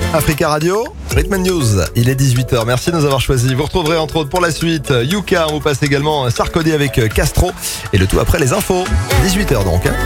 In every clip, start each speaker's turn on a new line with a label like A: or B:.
A: Africa Radio, Rhythm News, il est 18h, merci de nous avoir choisis. Vous retrouverez entre autres pour la suite Yuka, on vous passe également Sarkodie avec Castro et le tout après les infos. 18h donc. Ouais.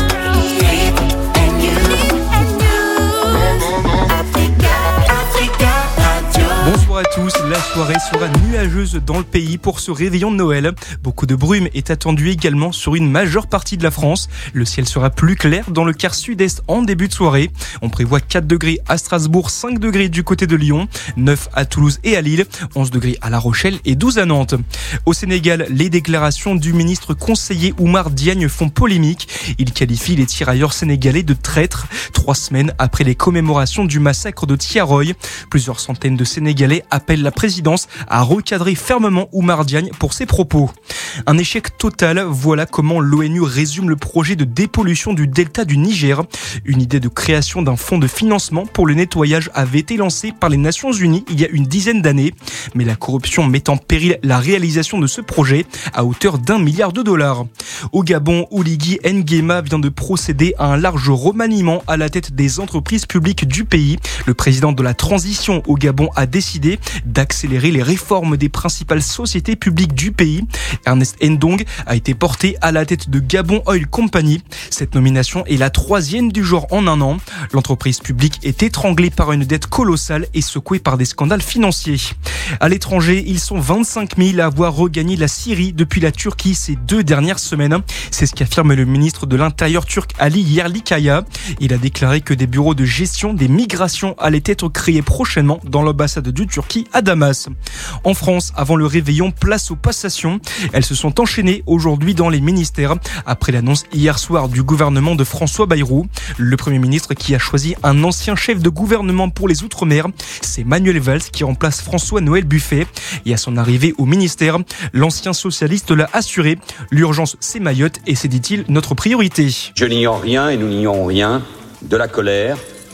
B: Bonsoir à tous, la soirée sera nuageuse dans le pays pour ce réveillon de Noël. Beaucoup de brume est attendue également sur une majeure partie de la France. Le ciel sera plus clair dans le quart sud-est en début de soirée. On prévoit 4 degrés à Strasbourg, 5 degrés du côté de Lyon, 9 à Toulouse et à Lille, 11 degrés à La Rochelle et 12 à Nantes. Au Sénégal, les déclarations du ministre conseiller Oumar Diagne font polémique. Il qualifie les tirailleurs sénégalais de traîtres 3 semaines après les commémorations du massacre de Thiaroye. Plusieurs centaines de Sénégalais appellent la présidence à recadrer fermement Oumar Diagne pour ses propos. Un échec total, voilà comment l'ONU résume le projet de dépollution du delta du Niger. Une idée de création d'un fonds de financement pour le nettoyage avait été lancée par les Nations Unies il y a une dizaine d'années. Mais la corruption met en péril la réalisation de ce projet à hauteur d'1 milliard de dollars. Au Gabon, Oligui Nguema vient de procéder à un large remaniement à la tête des entreprises publiques du pays. Le président de la transition au Gabon a décidé d'accélérer les réformes des principales sociétés publiques du pays. Ernest Ndong a été porté à la tête de Gabon Oil Company. Cette nomination est la 3e du genre en un an. L'entreprise publique est étranglée par une dette colossale et secouée par des scandales financiers. À l'étranger, ils sont 25 000 à avoir regagné la Syrie depuis la Turquie ces 2 dernières semaines. C'est ce qu'affirme le ministre de l'Intérieur turc Ali Yerlikaya. Il a déclaré que des bureaux de gestion des migrations allaient être créés prochainement dans l'ambassade de Turquie à Damas. En France, avant le réveillon, place aux passations. Elles se sont enchaînées aujourd'hui dans les ministères après l'annonce hier soir du gouvernement de François Bayrou. Le Premier ministre qui a choisi un ancien chef de gouvernement pour les Outre-mer, c'est Manuel Valls qui remplace François-Noël Buffet. Et à son arrivée au ministère, l'ancien socialiste l'a assuré. L'urgence, c'est Mayotte et c'est, dit-il, notre priorité.
C: Je n'ignore rien et nous n'ignorons rien de la colère,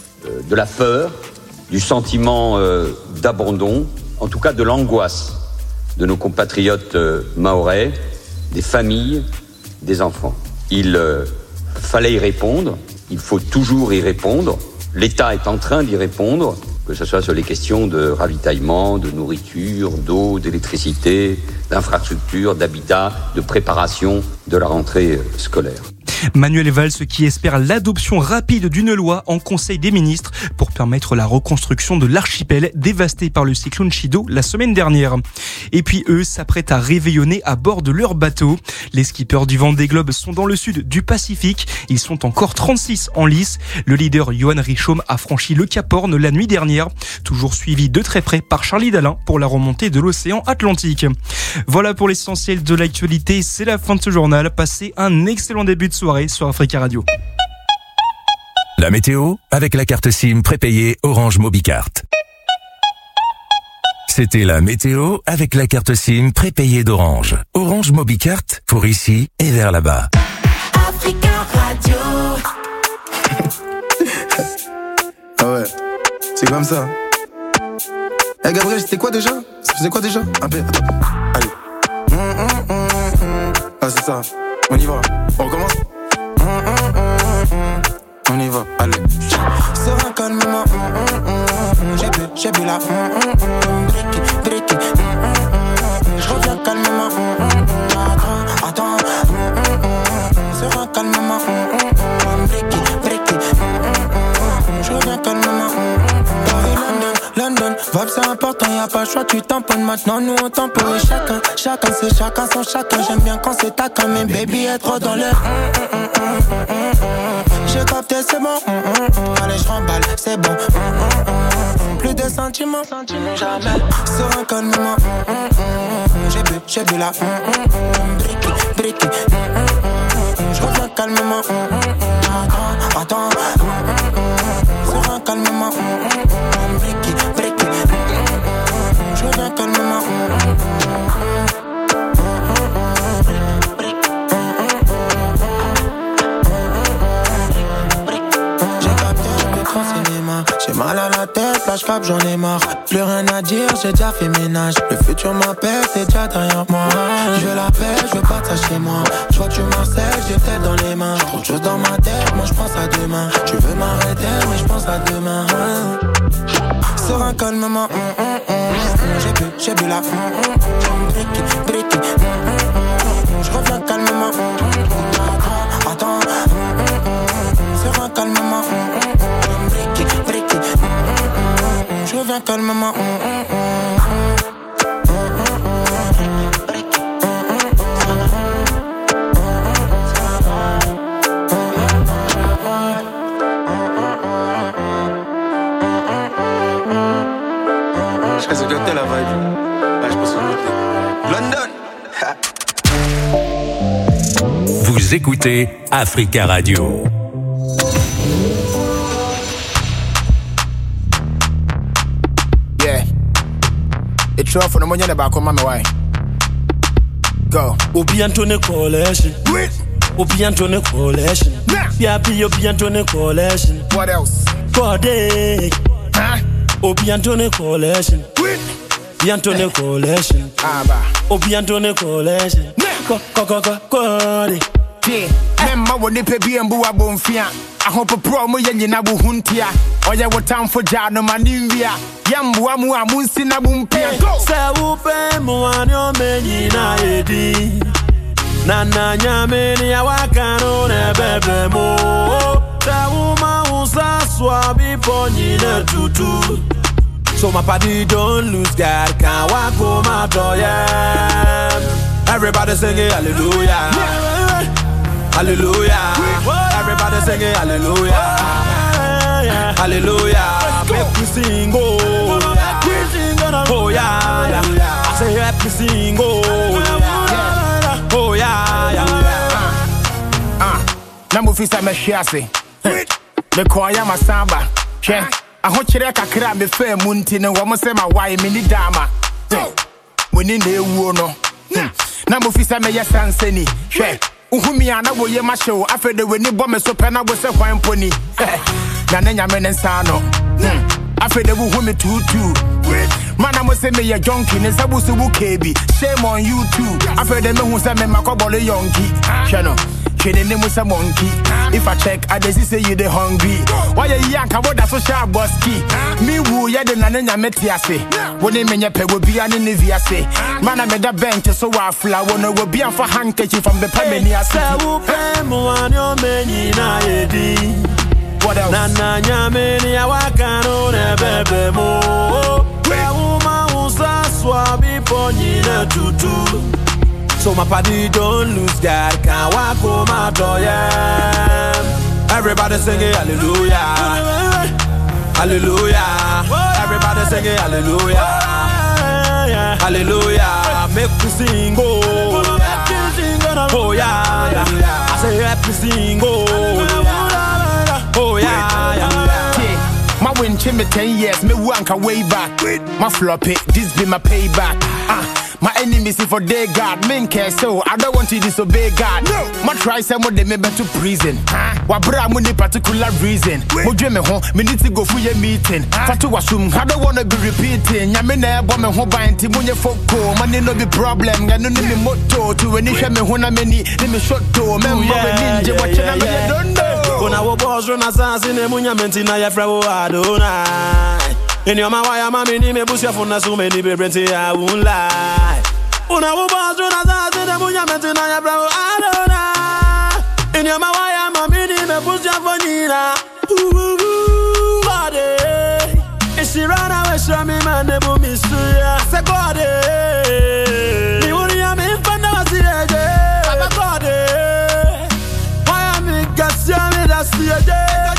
C: de la peur, du sentiment d'abandon, en tout cas de l'angoisse de nos compatriotes mahorais, des familles, des enfants. Il fallait y répondre, il faut toujours y répondre. L'État est en train d'y répondre, que ce soit sur les questions de ravitaillement, de nourriture, d'eau, d'électricité, d'infrastructures, d'habitat, de préparation de la rentrée scolaire.
B: Manuel Valls qui espère l'adoption rapide d'une loi en Conseil des ministres pour permettre la reconstruction de l'archipel dévasté par le cyclone Chido la semaine dernière. Et puis eux s'apprêtent à réveillonner à bord de leur bateau. Les skippers du Vendée Globe sont dans le sud du Pacifique. Ils sont encore 36 en lice. Le leader Johan Richomme a franchi le Cap Horn la nuit dernière, toujours suivi de très près par Charlie Dalin pour la remontée de l'océan Atlantique. Voilà pour l'essentiel de l'actualité. C'est la fin de ce journal. Passez un excellent début de soirée sur Africa Radio.
D: La météo avec la carte SIM prépayée Orange Mobicart. C'était la météo avec la carte SIM prépayée d'Orange. Orange Mobicart pour ici et vers là-bas.
E: Africa Radio.
F: Ah ouais, c'est comme ça. Eh Gabriel, c'était quoi déjà? Ça faisait quoi déjà? Un peu, attends. Allez. Ah c'est ça. On y va. On recommence. On y va, allez. Serein calmement, j'ai bu la bricky, je reviens calmement, attends, serein calmement, bricky, je reviens calmement. London, vibe c'est important, y'a pas le choix, tu tamponnes maintenant, nous on tamponne. Chacun c'est chacun son chacun, j'aime bien quand c'est taquin, mais baby est trop dans l'air. J'ai capté, c'est bon. Allez, je remballe, c'est bon. Plus de sentiments, jamais. Serein calmement. J'ai bu la bricky. Je reviens calmement. Attends. Serein calmement. Bricky. Je reviens calmement. J'ai mal à la tête, là j'cap, j'en ai marre. Plus rien à dire, j'ai déjà fait ménage. Le futur m'appelle, c'est déjà derrière moi. Je veux la paix, je veux pas de ça chez moi. Je vois que tu m'harcèles, j'ai tête dans les mains. Trop de choses dans ma tête, moi j'pense à demain. Tu veux m'arrêter, mais j'pense à demain. un calmement. J'ai bu la bricky. Je reviens calmement. Attends. Sur un calmement. Bricky. Je reviens calmement.
G: Je pense que c'est la vibe. Là, je pense que London.
D: Vous écoutez Africa Radio.
H: Yeah. It's true for the money about come on my way. Go.
I: Obi Antone Coalition. Obi Antone Coalition. Yapi Obi Antone Coalition.
H: What else?
I: Code.
H: Huh?
I: Obi Antone Coalition. Obi Antone Coalition. Obi Antone Coalition. Code.
H: Yeah. Member when they pay BMBU abonfia. I hope a promo yenina bu huntia. Oya what time for Jano Manivia. Yambu amu amunsina bumpia.
I: Sa upe muanyo menyi na edi. Nana nyameni ya wakano nebebe mo. Sa uma usa swabi ponyi ne tutu. So my party don't lose God, can't walk home out of everybody singing hallelujah. Hallelujah. Everybody singing hallelujah. Hallelujah. Make me sing, oh yeah. I say help me sing, oh yeah.
H: Namu fisa me shiase. Me kwaya masamba. Che. Ahokyere kakra me fa munti ne wo mo se ma wai me ni dama. Woni na ewu no. Na mo fisa me yesansani. Hwe. Uhumi ana wo ye ma hyew afede weni bo me so pe na bo se kwan poni. Na nanya me nsa no. Afede wo hu me tutu. Mana mo se me ye junkie ne sabu su bu kebi. Shame on you too. Afede me hu se me makobole yonki. Hwe no. Monkey. If I check, I just say you the hungry. Why you yank about that social busky? Me woo ya the nana metiase. When they mean your peg will be an inviase. Man, I made a bench so I flower will be for handkerchief from the Pamania. What else?
I: Nana Yamini, I wakano nebebe mo. Where woman who's a swabby pony tutu. So my party don't lose God, can't walk home out of everybody singing hallelujah. Hallelujah. Everybody singing hallelujah. Hallelujah. Make me sing, oh yeah. I say help me sing, oh yeah.
H: My win chimney 10 years, me wanka way back. My floppy, this be my payback. My enemies if for their God, men care so I don't want to disobey God. No, my try some of them to prison. Wabra money particular reason. Moje me home, me need to go for your meeting. Fatu wasum, I don't wanna be repeating. Yamina bomb home by Timunya Foko, money no be problem. I don't need me motto to any shame when I many let me shot to remember ninja watching I don't know.
I: When I was run assassin, Munya Mentina Yafra Adonai. In your mawaya mami ni me busia funa so many bebrente I won't lie. Una wo bazu na za de munya metina ya bravo Adona. In your mawaya mami ni me busia fonira. Body. Is she run away from me man de bu misuya. Se body. Ni wuri ya me fanda wasiege. Baba body. Why am I gasia me da siege.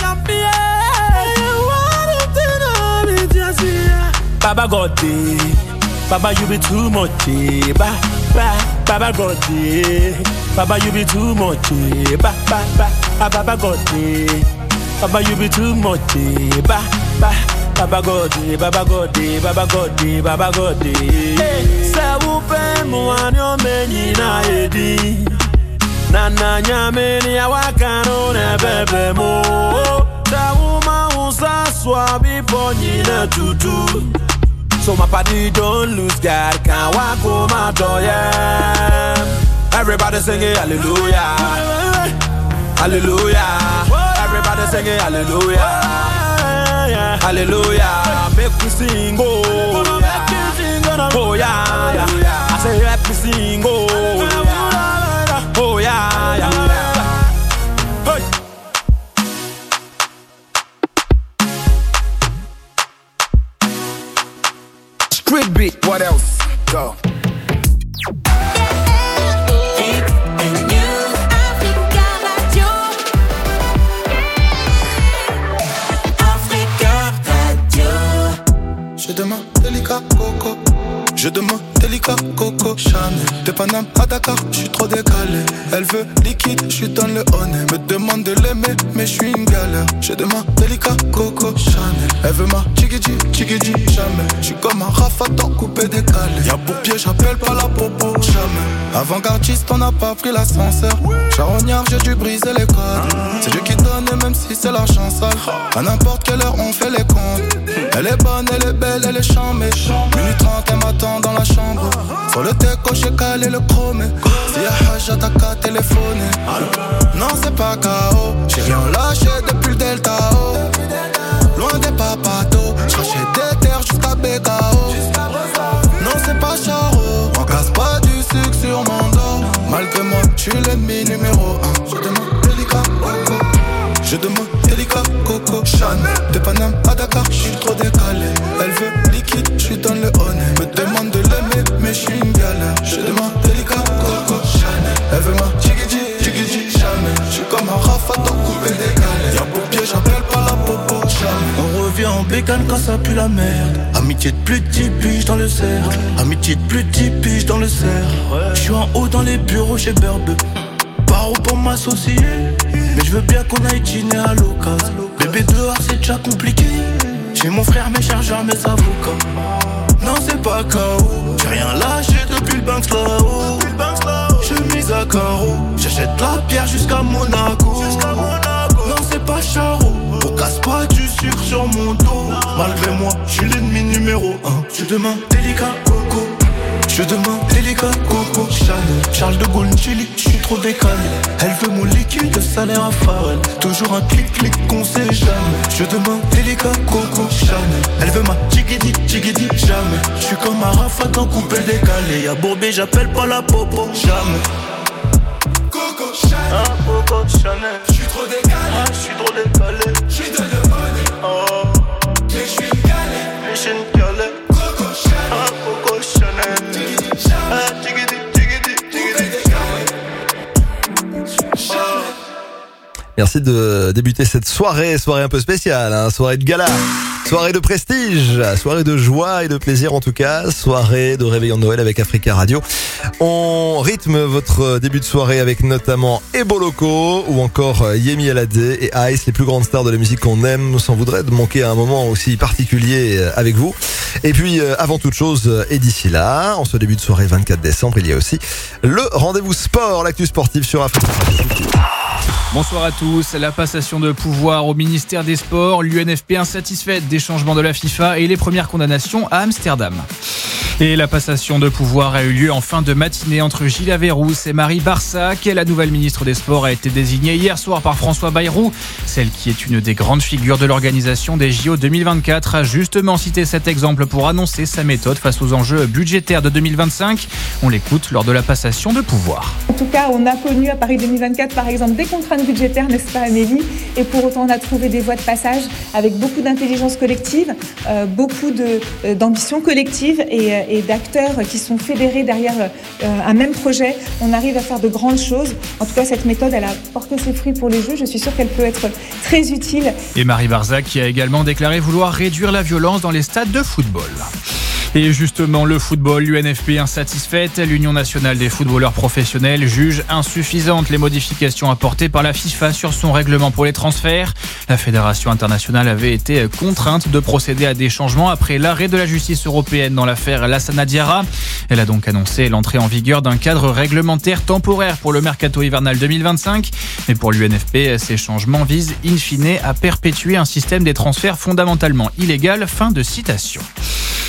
I: Baba God, Baba you be too much, Baba God, Baba you be too much, Baba God, Baba you be too much, Baba God, Baba God. Say upe muanyo menyi na edi, nana nyameni awakano nebebe mo. Say uma usa swabi ponyi na tutu. So my party don't lose God, can't walk home out of everybody singing hallelujah. Hallelujah. Everybody singing hallelujah. Hallelujah, make me sing, oh yeah. Oh yeah, yeah. I say let me sing, oh yeah. Oh yeah, yeah. Hey. Street beat, what else? Go.
F: Je demande délicat coco. Je demande délicat coco. Chanel de Paname à Dakar, je suis trop décalé. Elle veut liquide, je lui donne le honnête. Me demande de l'aimer, mais je suis une galère. Je demande délicat coco. Chanel, elle veut ma chigidi, chigidi, jamais. Je suis comme un rafaton coupé décalé. Y'a pour pied, j'appelle pas la popo, jamais. Avant-gardiste, on n'a pas pris l'ascenseur. Charognard, j'ai dû briser les codes. C'est Dieu qui donne, et même si c'est la chance sale. À n'importe quelle heure, on fait les comptes. Elle est bonne, elle est belle, elle est chambée. Minute 30, elle m'attend dans la chambre. Sur le déco, j'ai calé le chrome. Si y'a Hajj, t'as qu'à téléphoner. Non, c'est pas KO. J'ai rien lâché depuis le Delta O. Loin des papatos. J'rachète des terres jusqu'à BKO. Non, c'est pas Charo. On casse pas du sucre sur mon dos. Malgré moi, j'suis l'ennemi numéro 1. Je demande délicat coco. Je demande délicat coco. Chanel de Paname à Dakar, j'suis trop décalé. Elle veut liquide, j'lui donne le honnête. Me demande de l'aimer, mais j'suis une galère. Je demande délicat coco. Chanel, elle veut ma chigidi, chigidi, jamais. J'suis comme un rafaton coupé décalé. Y'a beau pied, j'appelle pas la popo, jamais.
J: On revient en bécane quand ça pue la merde. Amitié de plus de 10 piges dans le cercle. Amitié de plus de 10 piges dans le cercle. J'suis en haut dans les bureaux chez Berbe. Paro pour m'associer. Mais je veux bien qu'on aille dîner à l'occasion. Bébé dehors c'est déjà compliqué. J'ai mon frère, mes chargeurs, mes avocats. Non c'est pas KO. J'ai rien lâché depuis le Banks là-haut. Chemise à carreaux. J'achète la pierre jusqu'à Monaco. Non c'est pas Charo. On casse pas du sucre sur mon dos. Malgré moi, j'suis l'ennemi numéro 1. Je demande délicat coco. Je demande délicat coco. Chanel, Charles de Gaulle, Chili, j'suis trop décalé. Elle veut mon liquide, le salaire à Pharrell. Toujours un clic-clic qu'on sait jamais. Je demande délicat coco. Chanel, elle veut ma chigidi, chigidi, jamais. J'suis comme un rafaton coupé décalé. Y'a Bourbé, j'appelle pas la popo, jamais.
F: Coco Chanel,
J: ah, Coco Chanel.
F: J'suis trop décalé.
J: J'suis trop décalé.
F: J'suis de le bonnet.
J: Oh,
F: mais j'suis une galère.
J: Mais j'suis une galère.
F: Coco Chanel,
J: ah, Coco Chanel. Ah, tigidi, tigidi, tigidi.
A: Merci de débuter cette soirée un peu spéciale, hein, soirée de gala, soirée de prestige, soirée de joie et de plaisir en tout cas, soirée de réveillon de Noël avec Africa Radio. On rythme votre début de soirée avec notamment Ebo Loco ou encore Yemi Alade et Ice, les plus grandes stars de la musique qu'on aime. On s'en voudrait de manquer à un moment aussi particulier avec vous. Et puis avant toute chose, et d'ici là, en ce début de soirée 24 décembre, il y a aussi le rendez-vous sport, l'actu sportive sur Africa Radio.
K: Bonsoir à tous. La passation de pouvoir au ministère des Sports, l'UNFP insatisfaite des changements de la FIFA et les premières condamnations à Amsterdam. Et la passation de pouvoir a eu lieu en fin de matinée entre Gilles Averrousse et Marie Barsac. La nouvelle ministre des Sports a été désignée hier soir par François Bayrou. Celle qui est une des grandes figures de l'organisation des JO 2024 a justement cité cet exemple pour annoncer sa méthode face aux enjeux budgétaires de 2025. On l'écoute lors de la passation de pouvoir.
L: En tout cas, on a connu à Paris 2024, par exemple, des contraintes budgétaires, n'est-ce pas Amélie ? Et pour autant, on a trouvé des voies de passage avec beaucoup d'intelligence collective, beaucoup d'ambition collective et d'acteurs qui sont fédérés derrière un même projet. On arrive à faire de grandes choses. En tout cas, cette méthode, elle a porté ses fruits pour les Jeux. Je suis sûre qu'elle peut être très utile.
K: Et Marie Barsac qui a également déclaré vouloir réduire la violence dans les stades de football. Et justement, le football, l'UNFP insatisfaite, l'Union nationale des footballeurs professionnels juge insuffisantes les modifications apportées par la FIFA sur son règlement pour les transferts. La Fédération internationale avait été contrainte de procéder à des changements après l'arrêt de la justice européenne dans l'affaire Lassana Diarra. Elle a donc annoncé l'entrée en vigueur d'un cadre réglementaire temporaire pour le mercato hivernal 2025. Mais pour l'UNFP, ces changements visent in fine à perpétuer un système des transferts fondamentalement illégal. Fin de citation.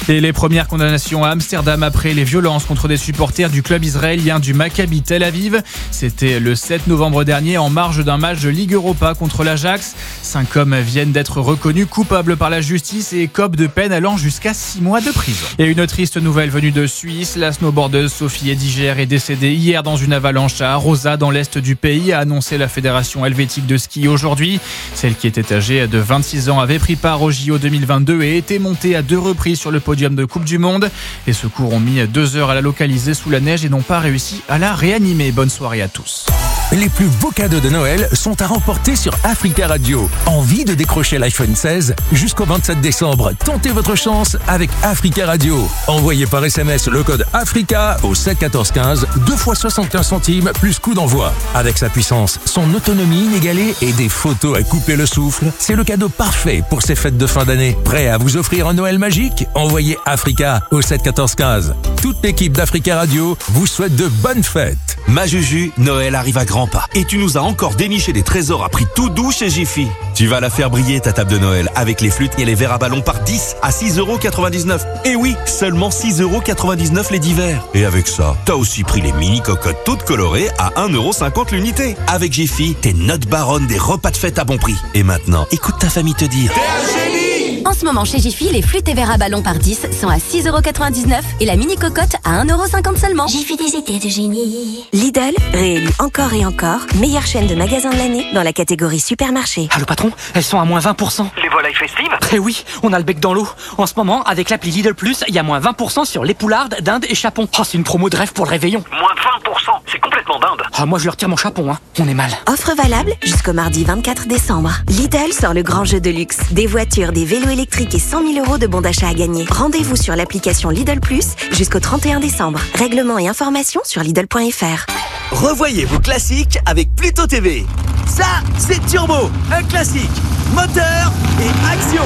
K: Et les premières condamnations à Amsterdam après les violences contre des supporters du club israélien du Maccabi Tel Aviv. C'était le 7 novembre dernier en marge d'un match de Ligue Europa contre l'Ajax. 5 hommes viennent d'être reconnus coupables par la justice et écopent de peine allant jusqu'à 6 mois de prison. Et une triste nouvelle venue de Suisse. La snowboardeuse Sophie Ediger est décédée hier dans une avalanche à Arosa dans l'est du pays, a annoncé la Fédération helvétique de ski aujourd'hui. Celle qui était âgée de 26 ans avait pris part au JO 2022 et était montée à 2 reprises sur le podium de Coupe du Monde. Les secours ont mis 2 heures à la localiser sous la neige et n'ont pas réussi à la réanimer. Bonne soirée à tous.
D: Les plus beaux cadeaux de Noël sont à remporter sur Africa Radio. Envie de décrocher l'iPhone 16 jusqu'au 27 décembre? Tentez votre chance avec Africa Radio. Envoyez par SMS le code Africa au 7 14 15, 2 fois 75 centimes plus coût d'envoi. Avec sa puissance, son autonomie inégalée et des photos à couper le souffle, c'est le cadeau parfait pour ces fêtes de fin d'année. Prêt à vous offrir un Noël magique? Envoyez Africa au 7 14 15. Toute l'équipe d'Africa Radio vous souhaite de bonnes fêtes.
M: Ma Juju, Noël arrive à grands pas. Et tu nous as encore déniché des trésors à prix tout doux chez Jiffy. Tu vas la faire briller ta table de Noël avec les flûtes et les verres à ballon par 10 à 6,99 €. Et oui, seulement 6,99 € les 10 verres. Et avec ça, t'as aussi pris les mini cocottes toutes colorées à 1,50 € l'unité. Avec Jiffy, t'es notre baronne des repas de fête à bon prix. Et maintenant, écoute ta famille te dire: t'es un génie!
N: En ce moment chez Jiffy, les flûtes et verres à ballon par 10 sont à 6,99 € et la mini cocotte à 1,50 € seulement.
O: Jiffy, des idées de génie. Lidl, réélu encore et encore, meilleure chaîne de magasins de l'année dans la catégorie supermarché.
P: Allô patron, elles sont à moins 20%.
Q: Les volailles festives?
P: Eh oui, on a le bec dans l'eau. En ce moment, avec l'appli Lidl Plus, il y a moins 20% sur les poulardes, dindes et chapons. Oh, c'est une promo de rêve pour le réveillon.
Q: Moins 20%, c'est complètement dinde.
P: Ah, moi je leur retire mon chapon, hein. On est mal.
O: Offre valable jusqu'au mardi 24 décembre. Lidl sort le grand jeu de luxe. Des voitures, des vélos électriques et 100 000 € de bons d'achat à gagner. Rendez-vous sur l'application Lidl Plus jusqu'au 31 décembre. Règlements et informations sur Lidl.fr.
R: Revoyez vos classiques avec Pluto TV. Ça, c'est Turbo, un classique. Moteur et action.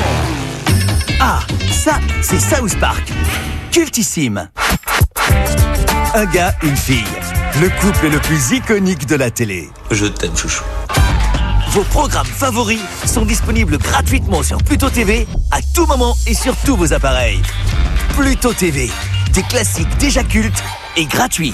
R: Ah, ça, c'est South Park. Cultissime. Un gars, une fille. Le couple le plus iconique de la télé.
S: Je t'aime, chouchou.
R: Vos programmes favoris sont disponibles gratuitement sur Pluto TV à tout moment et sur tous vos appareils. Pluto TV, des classiques déjà cultes et gratuits.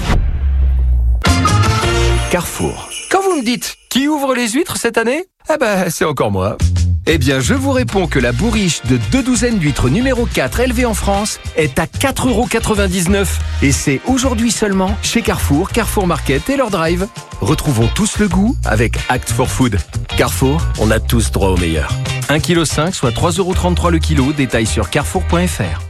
T: Carrefour. Quand vous me dites qui ouvre les huîtres cette année? Eh ben, c'est encore moi. Eh bien, je vous réponds que la bourriche de 2 douzaines d'huîtres numéro 4 élevée en France est à 4,99 €. Et c'est aujourd'hui seulement chez Carrefour, Carrefour Market et leur drive. Retrouvons tous le goût avec Act for Food. Carrefour, on a tous droit au meilleur. 1,5 kg, soit 3,33 € le kilo. Détail sur carrefour.fr.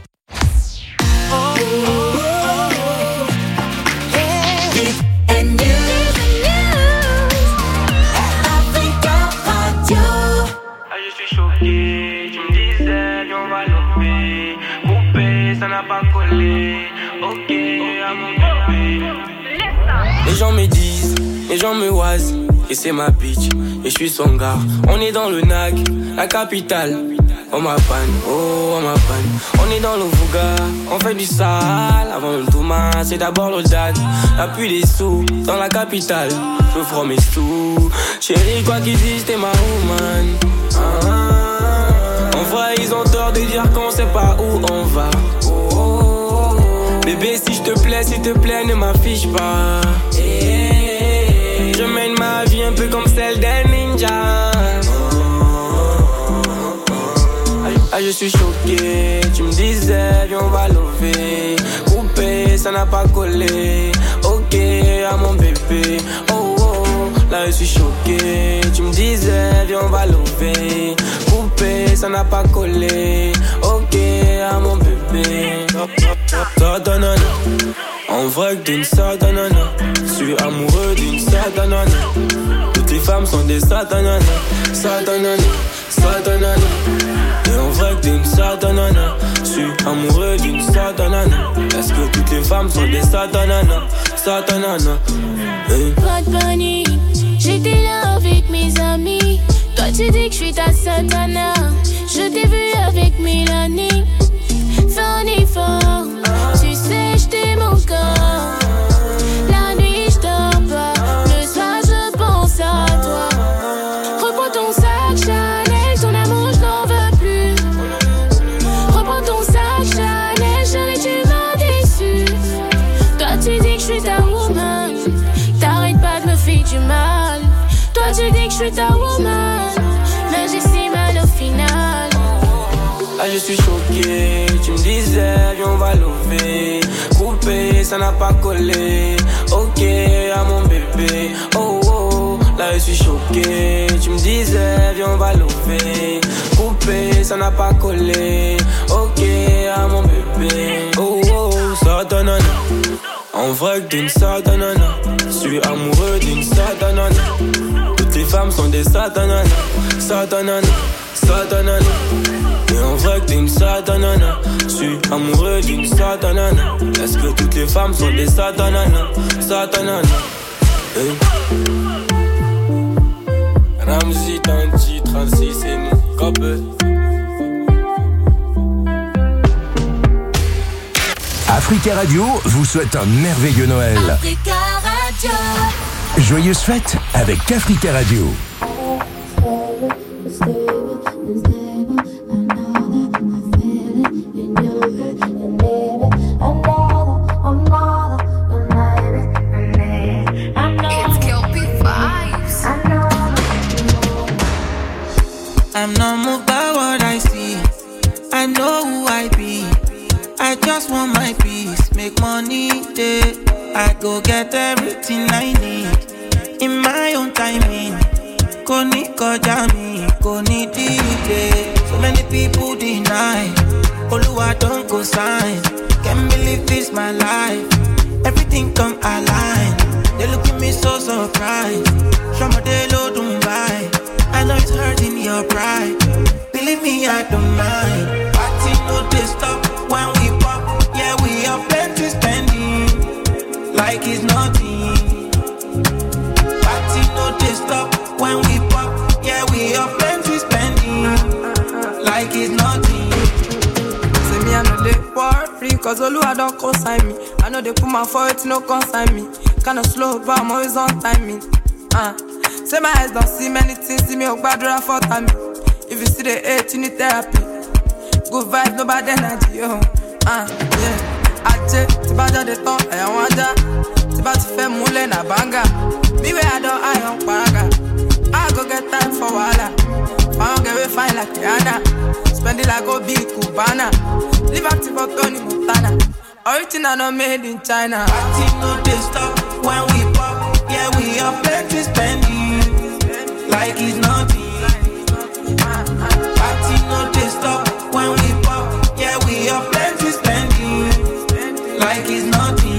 U: Les gens me disent, les gens me wasent, et c'est ma bitch, et je suis son gars. On est dans le NAC, la capitale. Oh ma panne, oh ma panne. On est dans le Vouga, on fait du sale. Avant le Thomas, c'est d'abord le dad. La pluie des sous, dans la capitale. Je ferai mes sous. Chérie, quoi qu'ils disent, t'es ma woman. En vrai, ils ont tort de dire qu'on sait pas où on va. Bébé, si je te plais, s'il te plaît, ne m'affiche pas. Je mène ma vie un peu comme celle d'un ninja. Ah, je suis choqué. Tu me disais, viens, on va lever. Coupé, ça n'a pas collé. Ok, à mon bébé. Oh, oh, là, je suis choqué. Tu me disais, viens, on va lever. Coupé, ça n'a pas collé. Ok, à mon bébé. Satanana, en vrai que d'une satanana. Je suis amoureux d'une satanana. Toutes les femmes sont des satanana. Satanana, satanana. Et en vrai que d'une satanana. Je suis amoureux d'une satanana. Est-ce que toutes les femmes sont des satanana? Satanana, hey.
V: Pas de panique, j'étais là avec mes amis. Toi tu dis que je suis ta satana. Je t'ai vu avec Mélanie. Fais un effort, tu sais j't'aime encore. La nuit j'dors pas, le soir je pense à toi. Reprends ton sac Chanel, ton amour j'n'en veux plus. Reprends ton sac Chanel, suis ta woman, mais j'ai si mal au final.
U: Là je suis choqué, tu me disais viens on va lever. Coupé, ça n'a pas collé. Ok à mon bébé, oh oh. Là je suis choqué, tu me disais viens on va lever. Coupé, ça n'a pas collé. Ok à mon bébé, oh oh. Satanana, en vrai que d'une satanana. Je suis amoureux d'une satanana. Toutes les femmes sont des satanana. Satanana, satanana. Et en vrai que t'es une satanana. Je suis amoureux d'une satanana. Est-ce que toutes les femmes sont des satanana? Satanana, hey. Ramzi Tanti 36 et nous copé.
D: Africa Radio vous souhaite un merveilleux Noël.
E: Africa Radio.
D: Joyeuses fêtes avec Africa Radio.
F: I'm not moved by what I see. I know who I be. I just want my peace, make money, yeah. I go get everything I need in my own timing. Koni koja mi, koni dide. So many people deny. Oluwa don't go sign. Can't believe this my life. Everything come align. They look at me so surprised. Shamadelo Dubai. I know it's hurting your pride. Believe me, I don't mind. Party no they stop when we pop. Yeah, we have plenty spending like it's nothing. Party no they stop when we pop. Yeah, we have plenty spending like it's nothing.
C: Say me I know they worry, cause Oluwa don't consign me. I know they put my foot, no consign me. Kinda slow, but I'm always on timing. Say my eyes don't see many things, see me up bad for time. If you see the hate, you need therapy. Good vibes, no bad energy, yo. Yeah. Ache, tibaja de ton, I want that. Tiba ti fe mule na banga. Me where I don't, I on paraga. I go get time for wala. I don't get way fine like Rihanna. Spend it like go big Cubana. Live active for Tony Montana. Original not made in China.
F: Party no they stop when we pop. Yeah, we have plenty spending like it's nothing. Party no they stop when we pop. Yeah, we have plenty spending like it's nothing.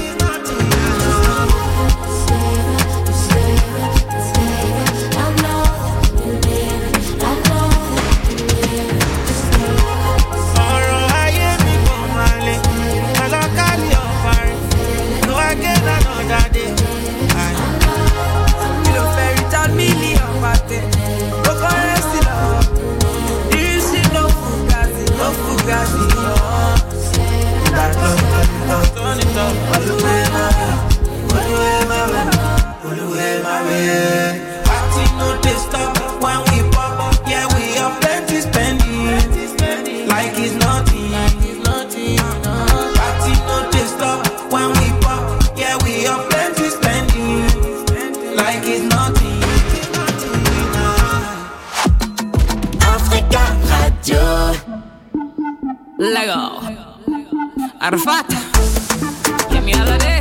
C: Lego Arfat Yami Alade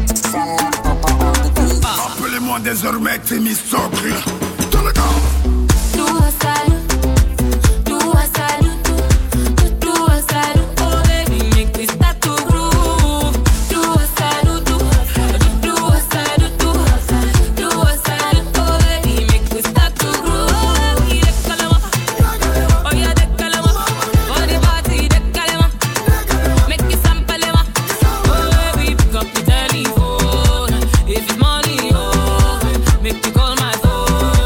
H: Appelez-moi désormais Timmy Sokri.
V: If it's money, oh, make me call my phone.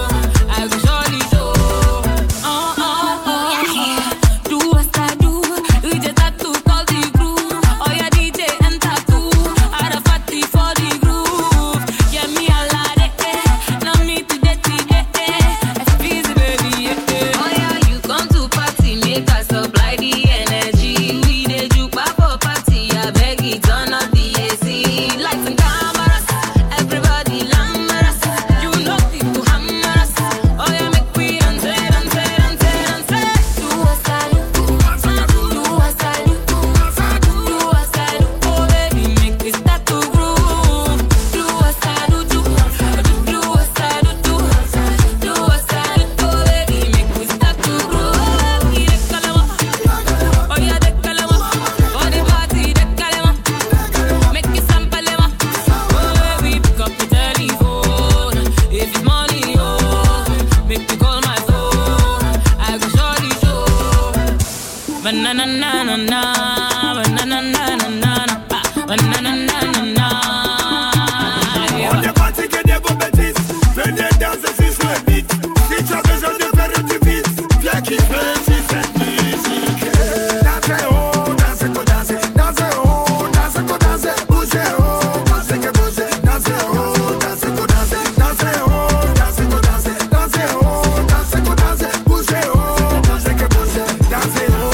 V: na na na na na, na na na na na, na na na na na.
H: On est fatigué de vos bêtises, venez danser sur ce beat. Si tu as besoin de faire du beat, viens kiffer sur cette musique. Dansez oh, dansez go dansez, dansez oh, dansez go dansez, bougez oh, bougez que bougez, dansez oh, dansez go dansez, dansez oh, dansez go dansez, dansez oh, dansez go dansez, bougez oh, bougez que bougez, dansez oh.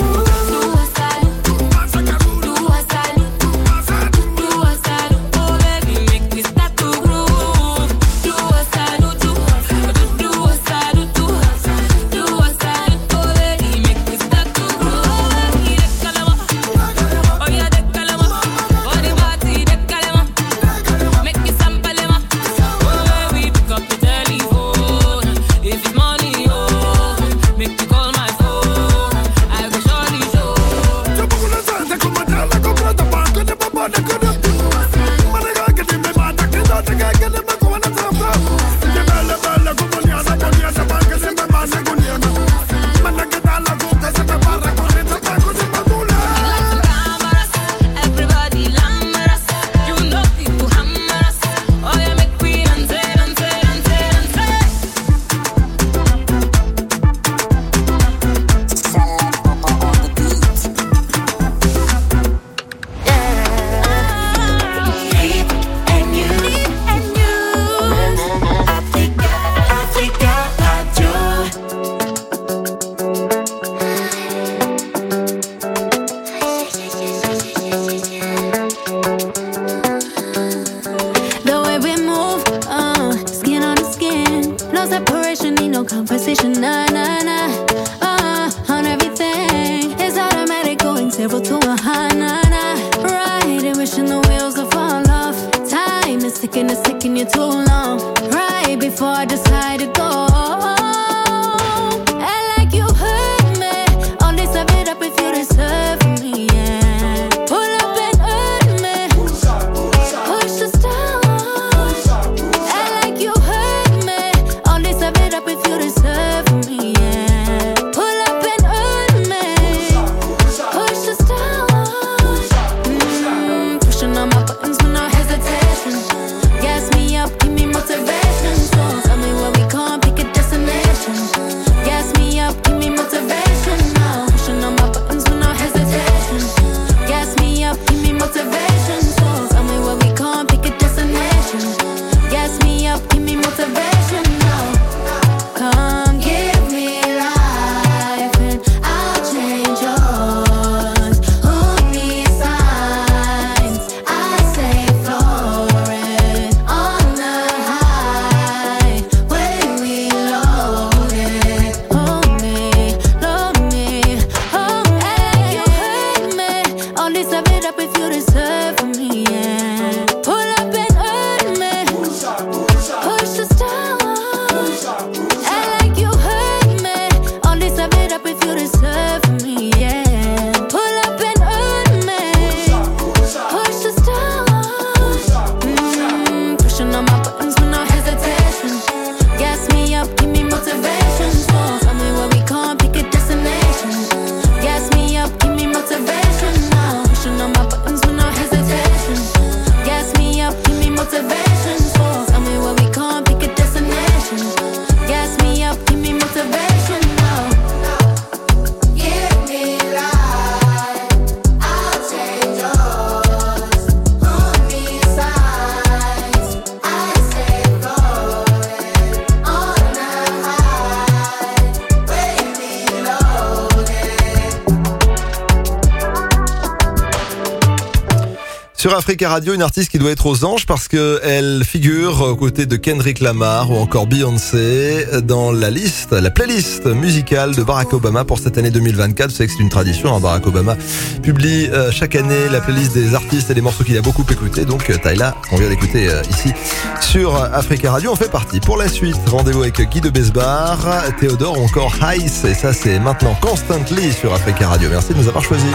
A: Sur Africa Radio, une artiste qui doit être aux anges parce que elle figure aux côtés de Kendrick Lamar ou encore Beyoncé dans la liste, la playlist musicale de Barack Obama pour cette année 2024. Vous savez que c'est une tradition, hein. Barack Obama publie chaque année la playlist des artistes et des morceaux qu'il a beaucoup écoutés. Donc Tyla, on vient d'écouter ici sur Africa Radio, on fait partie. Pour la suite, rendez-vous avec Guy de Besbar, Théodore ou encore Heiss. Et ça, c'est maintenant Constantly sur Africa Radio. Merci de nous avoir choisis.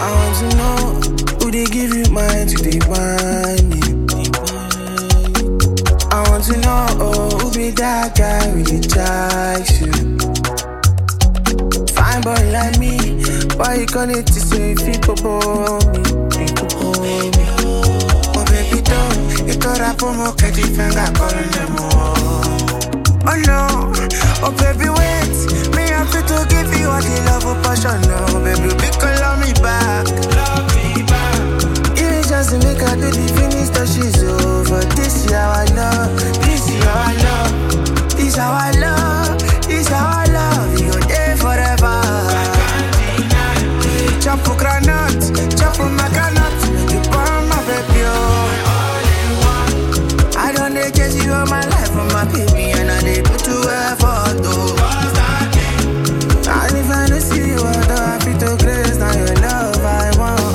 F: They give you mine to divine you. I want to know who be that guy really likes you. fine boy like me. Why you call it to say if you could hold me? Oh baby don't, you thought I put more catchy finger calling them all. Oh no, oh baby wait, me happy to give you all the love of passion. No baby, because love me back. Even just to make her do the finish that she's over. This is how I love, this is how I love, this is how I love, this is how I love. You there forever. Chop for granite, chop for my granite. You burn my baby, oh. I don't need just you all my life for my baby, and I need put you effort, though. And if I don't see you, I feel to grace. Now your love I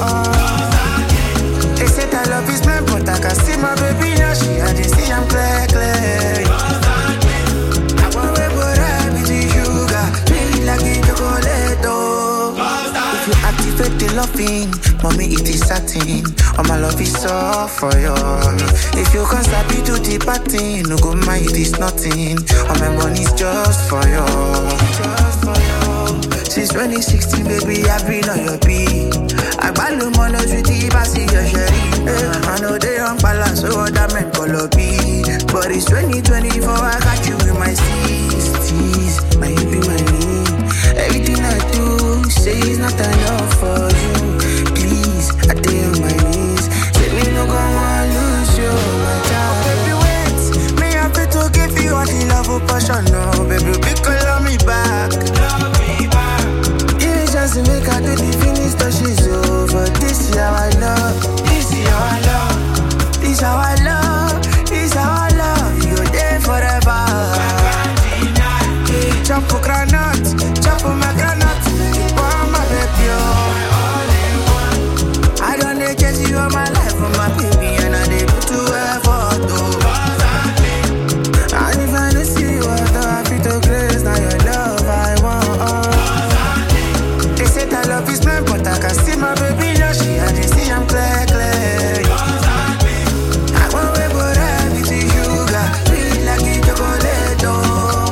F: want. They say that love is meant, but I can see my baby now. She had to see I'm clear, clear. I want to put her with the sugar, really like it chocolate, oh. If you activate the loving, mommy it is satin. All my love is all for you. If you can't stop it to the party, no go mind it is nothing. All my money's just for you. Just for you. Since 2016, baby, I've been on your beat. I got no money with the passy, your sherry. I know they don't balance, so that man color B. But it's 2024, I got you in my steez. My be my name. Everything I do, say it's not enough for you. Please, I stay on my knees. Say me no go want lose you, my child. Baby, wait, me happy to give you all the love of passion. No, baby, because love me back. Even just to make her do the finish that she's over. This is how I love, this is how I love, this is how I love, this is how I love. You're there forever. Chop for granite, chop for my granite. You want my baby, oh. I don't need just you all my life for my baby, and I need put you effort, though. And if I don't see you, I feel to grace. Now your love I want. They say that love is meant, but I can see my baby now. She had to see I'm clear, clear. I want to put her with the sugar, really like it chocolate, oh.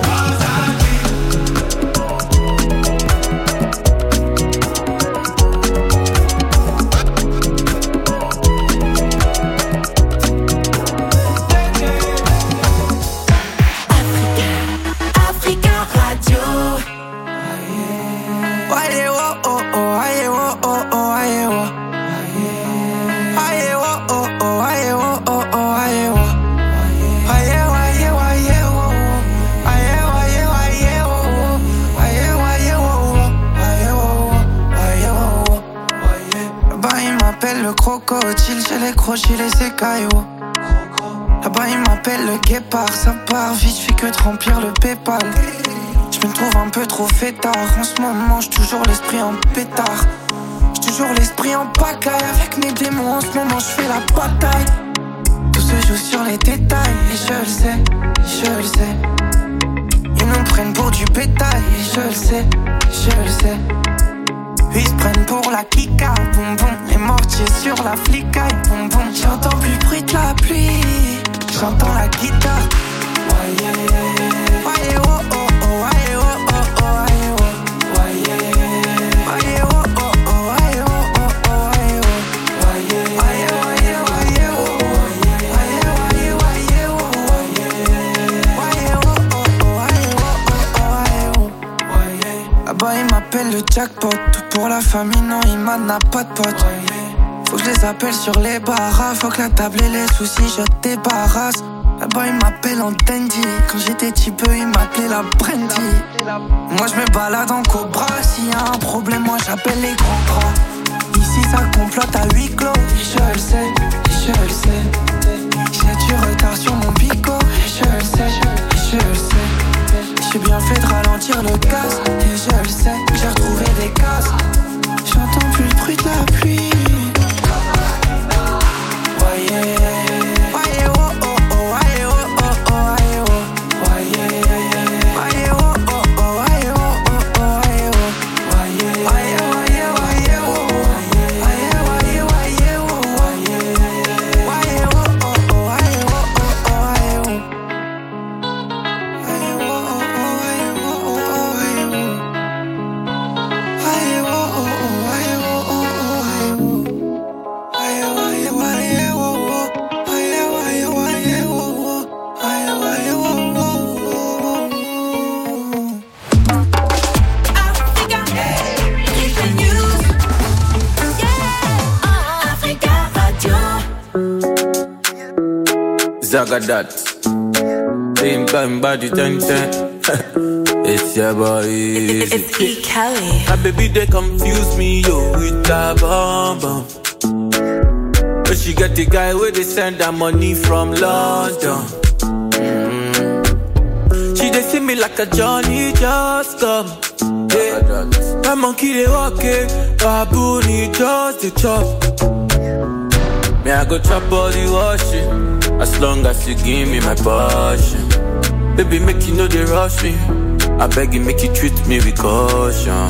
F: J'ai les crochets, les écailles, oh. Là-bas il m'appelle le guépard. Ça part vite, je fais que de remplir le Paypal. Je me trouve un peu trop fêtard. En ce moment, j'ai toujours l'esprit en pétard. J'ai toujours l'esprit en pagaille. Avec mes démons, en ce moment, je fais la bataille. Tout se joue sur les détails. Et je le sais, je le sais. Ils nous prennent pour du bétail. Et je le sais, je le sais. Ils se prennent pour la kika, boum boum. Les mortiers sur la flicaille, boum boum. J'entends plus le bruit de la pluie, j'entends la guitare. Waye, waye, oh oh oh, waye, oh oh oh, waye, oh. Waye, waye, oh oh oh, waye, oh oh oh, waye, oh. Waye, waye, waye, waye, oh. Waye, waye, waye, oh. Waye, oh oh oh, waye, oh oh oh, waye, oh. Waye. Là-bas il m'appelle le jackpot. Pour la famille, non, il n'a pas de potes. Faut que je les appelle sur les barras. Faut que la table et les soucis, je débarrasse. Là-bas, il m'appelle en dandy. Quand j'étais petit peu, il m'appelait la brandy. Moi, je me balade en cobra. S'il y a un problème, moi, j'appelle les grands bras. Ici, ça complote à huis clos. Et je le sais, je le sais. J'ai du retard sur mon bico. Et je le sais, je le sais. J'ai bien fait de ralentir le gaz. Et je le sais, j'ai retrouvé des cases. J'entends plus le bruit de la pluie. Voyez, voyez, oh oh oh, voyez, oh oh oh, voyez, oh. Voyez, voyez, oh oh oh, voyez, oh oh oh, voyez, oh. Voyez, voyez, voyez, voyez, oh. Voyez, voyez, voyez,
U: Zagadat. Same time body 10-10. It's your boy.
E: It's E. Kelly.
U: My baby, they confuse me, yo, with that bomb bomb. But she got the guy where they send her money from London. She they see me like a Johnny just come. Yeah. My monkey they walk it, baboon he just the chop. Me I go chop all the washing, as long as you give me my passion. Baby make you know they rush me, I beg you make you treat me with caution.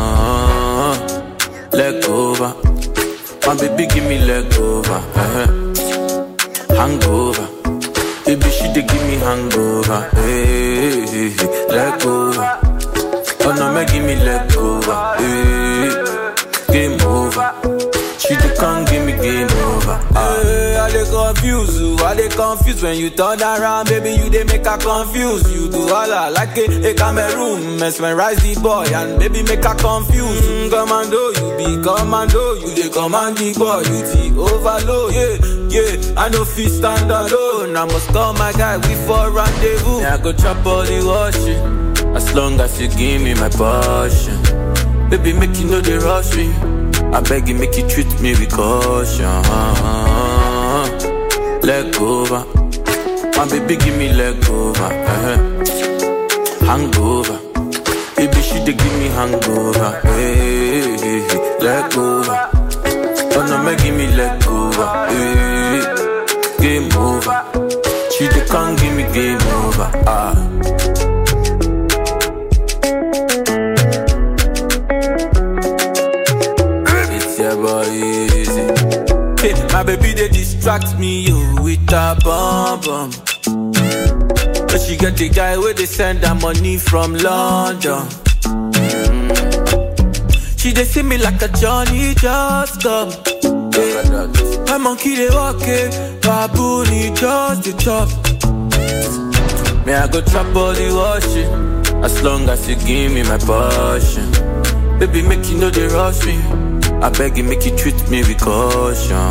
U: Leg over, my baby give me leg over. Hangover, baby she dey give me hangover. Hey, hey, hey. Leg over, oh no me give me leg over. Hey, game over, she dey can't give me game over. Hey, I dey confuse you, I dey confused when you turn around, baby you dey make her confused. You do all I like a Cameroon, mesmerize the boy and baby make her confused. Commando, you be commando, you dey command the boy, you the overload. Yeah, I no fit stand alone, I must call my guy, we for rendezvous. Yeah, I go chop all the washing, as long as you give me my passion. Baby make you know they rush me, I beg you make you treat me with caution. Leg over, my baby give me leg over. Hangover, baby she dey give me hangover. Hey, hey, hey. Leg over, oh no me give me leg over. Hey, game over, she dey can't give me game over. It's your boy Easy. Hey, my baby they distract me yo with a bomb bomb. But she got the guy where they send her money from London. She they see me like a Johnny just come. Yeah. My monkey they walk it, baboon he just the chop. Me I go chop all the washing, as long as you give me my passion. Baby make you know they rush me, I beg you make you treat me with caution.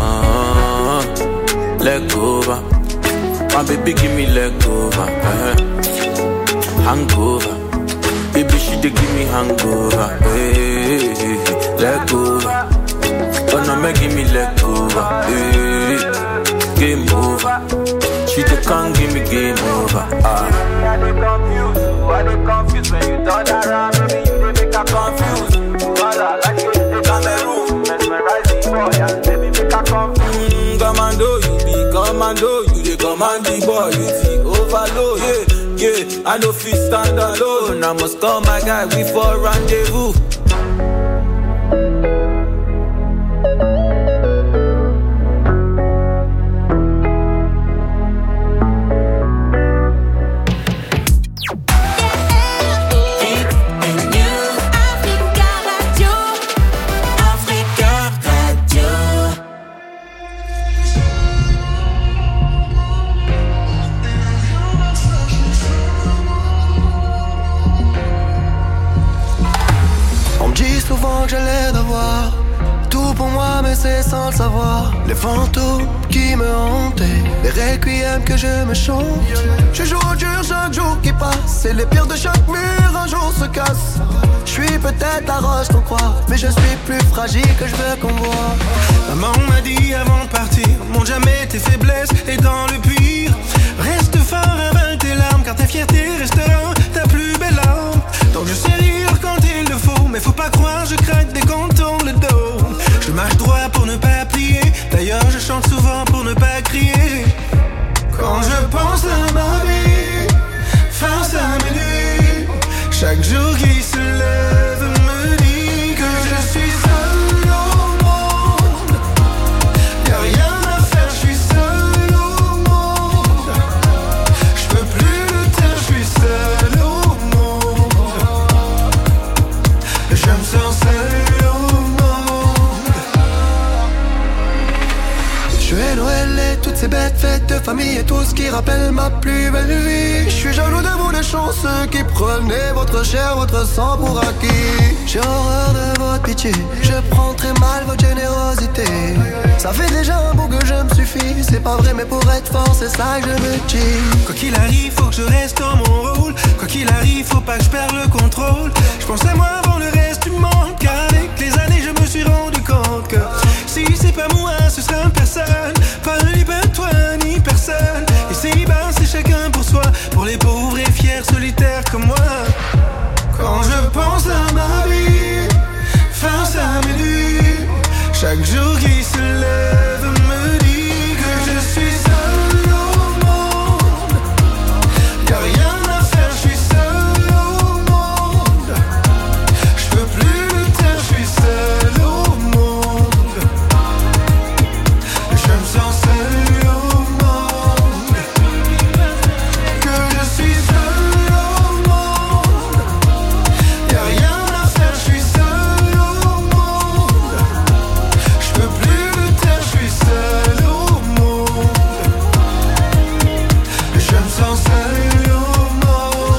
U: Leg over, my baby give me leg over. Hangover, baby she dey give me hangover. Hey, hey, hey. Leg over, oh no me give me leg over. Hey, game over, she dey can't give me game over. I dey confused when you turn around, baby you dey make her confused. Voila, like you dey Cameroon, mesmerize the boy and baby make her confused. Commando, you be commando, you dey command the boy, you the overload. Yeah, I no fit stand alone, I must call my guy, we for rendezvous.
F: Que j'allais d'avoir tout pour moi mais c'est sans le savoir. Les fantômes qui me hantaient, les requiems que je me chante. Je joue au dur chaque jour qui passe, et les pierres de chaque mur un jour se cassent. Je suis peut-être la roche qu'on croit, mais je suis plus fragile que je veux qu'on voit.
J: Maman m'a dit avant de partir, montre jamais tes faiblesses et dans le pire, reste fort, avale tes larmes, car ta fierté restera ta plus belle arme. Donc je sais rire quand il le faut, mais faut pas croire, je craque dès qu'on tourne le dos. Je marche droit pour ne pas plier, d'ailleurs je chante souvent pour ne pas crier. Quand je pense à ma vie, face à mes nuits, chaque jour qui se lève me dit que je suis seul au monde. Y'a rien à faire, je suis seul au monde. Je peux plus le taire, je suis seul au monde. Je me sens seul au monde.
F: Joyeux Noël et toutes ces bêtes fêtes de famille et tout ce qui rappelle ma plus belle vie. Je suis jaloux de vous les chanceux qui prenez votre chair, votre sang pour acquis. J'ai horreur de votre pitié, je prends très mal votre générosité. Ça fait déjà un bout que je me suis suffit. C'est pas vrai, mais pour être fort, c'est ça que je me dis.
B: Quoi qu'il arrive, faut que je reste dans mon rôle. Quoi qu'il arrive, faut pas que je perde le contrôle. Je pense à moi avant le reste du monde. Car avec les années, je me suis rendu compte que si c'est pas moi, ce sera personne. Pas ni pas toi, ni personne. Et célibat, c'est chacun pour soi. Pour les pauvres et fiers solitaires comme moi. Quand je pense à ma vie, face à mes nuits, chaque jour qui se lève me dit que je suis seul au monde. Y'a rien à faire, je suis seul au monde. Je peux plus le taire, je suis seul au monde. Je me sens seul au monde. Que je suis seul au monde. Y'a rien à faire, je suis seul au monde. Je peux plus le taire, je suis seul au monde. Je me sens seul au monde.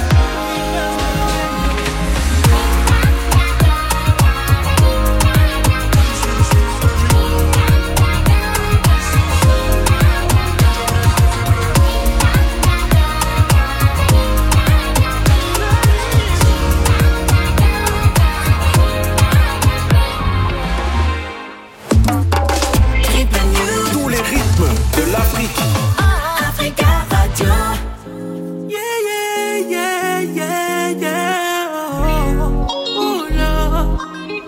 I: Tous les rythmes de l'Afrique.
V: Africa Radio.
B: Yeah, yeah, yeah, yeah, yeah. Oh, Lord.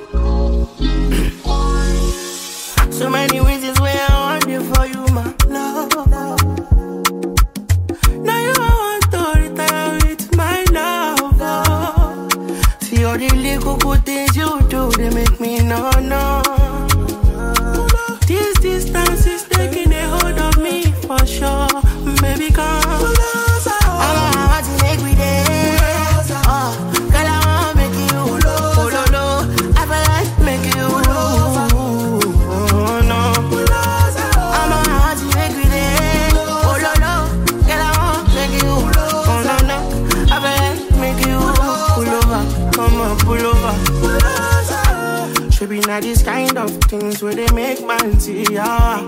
F: So many reasons why I want you for you, my love.
B: Now you want to retire with my love. Oh.
F: See all the little good things you do, they make me no.
B: This distance is taking a hold of me for sure. Baby, come.
F: I want to make me dance. Oh, girl, I want to make you. Oh, no. I feel like make you. Oh, no. I want to make me dance. Oh, no. Girl, I want to make you. Oh, no. I feel like make you. Pull over. Come on, pull over. Should be not these kind of things where they make man see ya.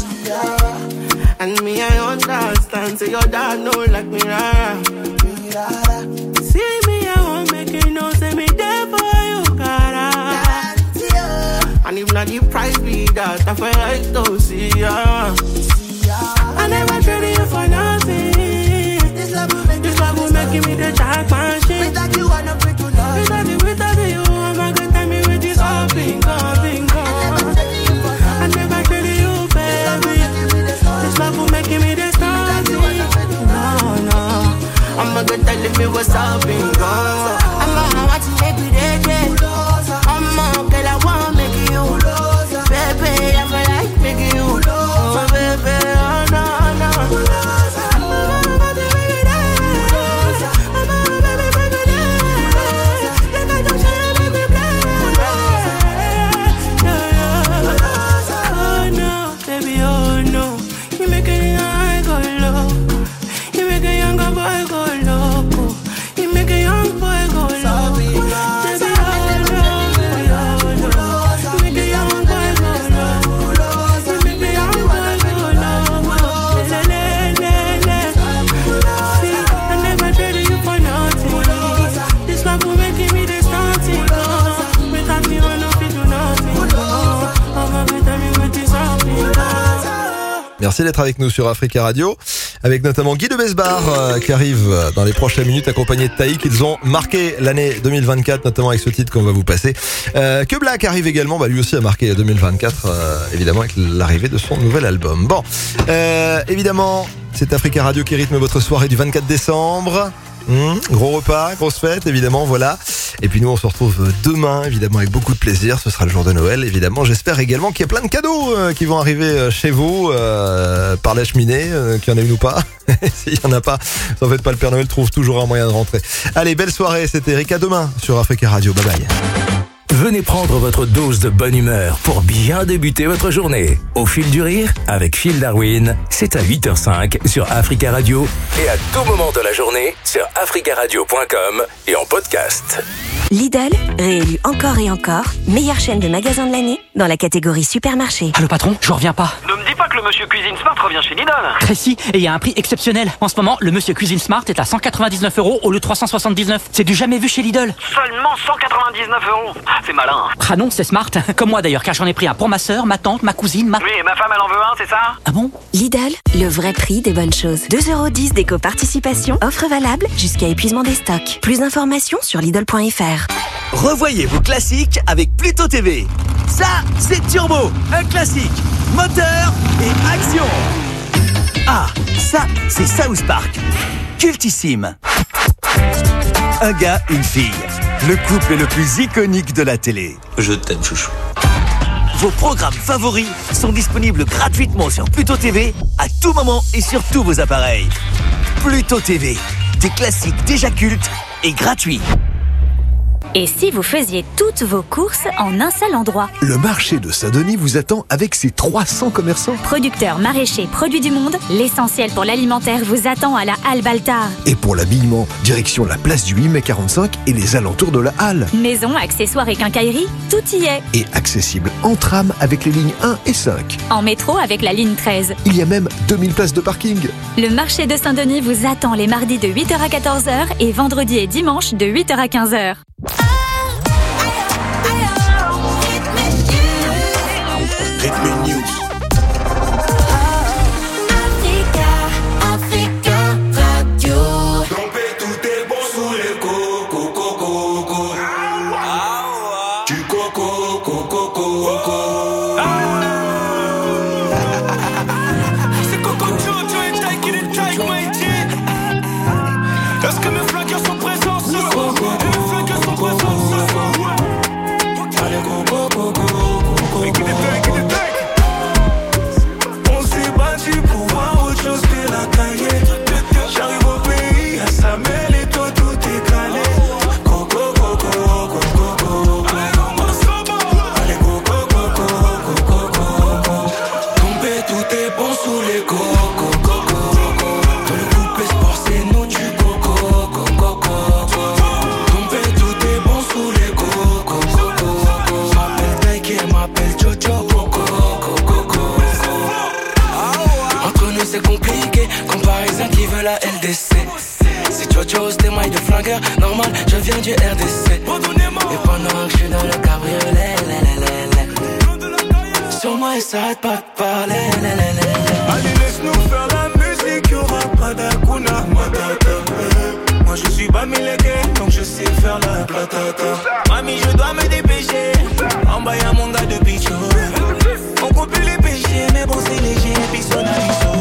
F: And me, I understand. Say your dad know like me, rara.
B: See me, I won't make you know. Say me there for you, cara.
F: And if not the price be that, I feel like to see ya.
B: I never traded you for nothing. This love will make me the jack machine.
F: Without you, I'm not free to love.
B: Without you, I'm not gonna tell me with this all bingo. I never traded you, baby. This love will make me the starting. No.
F: I'm good telling me what's up and go. I'm want to make me dead. I'm girl, I want to make you. Baby, I feel like making you. Oh, baby, oh, no.
A: Merci d'être avec nous sur Africa Radio, avec notamment Guy de Besbar qui arrive dans les prochaines minutes accompagné de Taïk. Ils ont marqué l'année 2024, notamment avec ce titre qu'on va vous passer. Que Black arrive également, lui aussi a marqué 2024, évidemment avec l'arrivée de son nouvel album. Bon, évidemment, c'est Africa Radio qui rythme votre soirée du 24 décembre. Gros repas, grosse fête, évidemment, voilà. Et puis nous, on se retrouve demain, évidemment, avec beaucoup de plaisir. Ce sera le jour de Noël, évidemment. J'espère également qu'il y a plein de cadeaux qui vont arriver chez vous par la cheminée, qu'il y en a une ou pas. S'il y en a pas, en fait pas, le Père Noël trouve toujours un moyen de rentrer. Allez, belle soirée, c'était Eric, à demain sur Africa Radio. Bye bye.
D: Venez prendre votre dose de bonne humeur pour bien débuter votre journée. Au fil du rire, avec Phil Darwin, c'est à 8h05 sur Africa Radio et à tout moment de la journée sur africaradio.com et en podcast.
O: Lidl, réélu encore et encore, meilleure chaîne de magasins de l'année dans la catégorie supermarché.
P: Ah, le patron, je reviens pas.
Q: Ne me dis pas que le Monsieur Cuisine Smart revient chez Lidl.
P: Précis, et il y a un prix exceptionnel. En ce moment, le Monsieur Cuisine Smart est à 199 € au lieu de 379. C'est du jamais vu chez Lidl.
Q: Seulement 199 €. C'est malin.
P: Ah non, c'est smart. Comme moi d'ailleurs, car j'en ai pris un pour ma sœur, ma tante, ma cousine,
Q: Oui, et ma femme, elle en veut un, c'est ça?
P: Ah bon?
O: Lidl, le vrai prix des bonnes choses. 2,10 € d'éco-participation, offre valable jusqu'à épuisement des stocks. Plus d'informations sur Lidl.fr.
R: Revoyez vos classiques avec Pluto TV. Ça, c'est Turbo, un classique. Moteur et action. Ah, ça, c'est South Park. Cultissime. Un gars, une fille. Le couple le plus iconique de la télé.
G: Je t'aime, chouchou.
R: Vos programmes favoris sont disponibles gratuitement sur Pluto TV à tout moment et sur tous vos appareils. Pluto TV, des classiques déjà cultes et gratuits.
S: Et si vous faisiez toutes vos courses en un seul endroit?
W: Le marché de Saint-Denis vous attend avec ses 300 commerçants.
S: Producteurs, maraîchers, produits du monde, l'essentiel pour l'alimentaire vous attend à la Halle Baltard.
W: Et pour l'habillement, direction la place du 8 mai 45 et les alentours de la Halle.
S: Maison, accessoires et quincaillerie, tout y est.
W: Et accessible en tram avec les lignes 1 et 5.
S: En métro avec la ligne 13.
W: Il y a même 2000 places de parking.
S: Le marché de Saint-Denis vous attend les mardis de 8h à 14h et vendredis et dimanche de 8h à 15h.
J: Ritme News.
V: Africa Radio.
B: Tromper tout est bon sous les coco, coco, coco. Du coco, coco, coco. C'est Coco Jojo et Taiki et Taiki Mighty. Est-ce que mes flaqueurs sont présents ce soir? Et mes flaqueurs sont présents ce soir. Allez, coco, coco, coco. Écoutez, on s'est battu pour voir autre chose que la cahier. J'arrive au pays, à Samel et toi tout est calé. Coco, coco, coco, coco. Allez, coco, coco, coco, coco. Tomber, tout est bon sous les coco, coco. Dans le coupé sport, c'est nous du coco, coco, coco. Tomber, tout est bon sous les coco, coco. M'appelle Taiki, m'appelle Jojo, coco, coco, coco. Entre nous c'est compliqué, comme Parisien qui veut la LDC. Si Jojo c'était maille de flingueur, normal, je viens du RDC. Et pendant que je suis dans le cabriolet, sur moi il s'arrête pas de parler. Allez laisse-nous faire la musique, y'aura pas d'Akuna Matata. Moi je suis Bamileke, donc je sais faire la platata. Mami je dois me dépêcher, en bas y'a mon gars de bicho. On coupe les péchés, mais bon c'est léger, puis son aviso.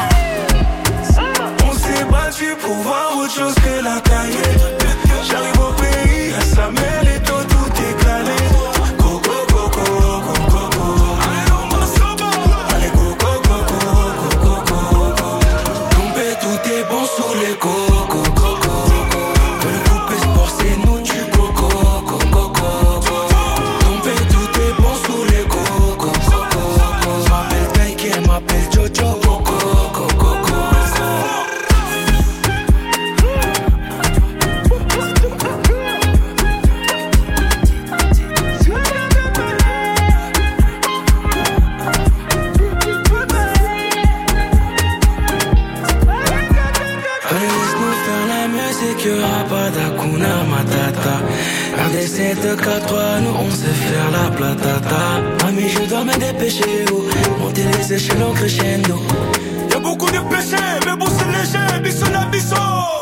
B: On s'est battu pour voir autre chose que la cahier. J'arrive au pays, à Samel et toi tout est calé. Coco, coco, coco, coco. Allez, coco, coco, coco, coco. Tomber, tout est bon sous les coco, coco. Dans le coupé sport, c'est nous du coco, coco, coco. Tomber, tout est bon sous les coco, coco. M'appelle Taiki, m'appelle Jojo, coco, coco, coco. Allez, laisse-nous faire la musique, y'aura pas d'Akuna Matata. RDC 2-4-3, nous on sait faire la platata. Ami, je dois me dépêcher, oh. Monter les échelons crescendo. Y'a beaucoup de péchés, mais bon c'est léger, bisson à bisson.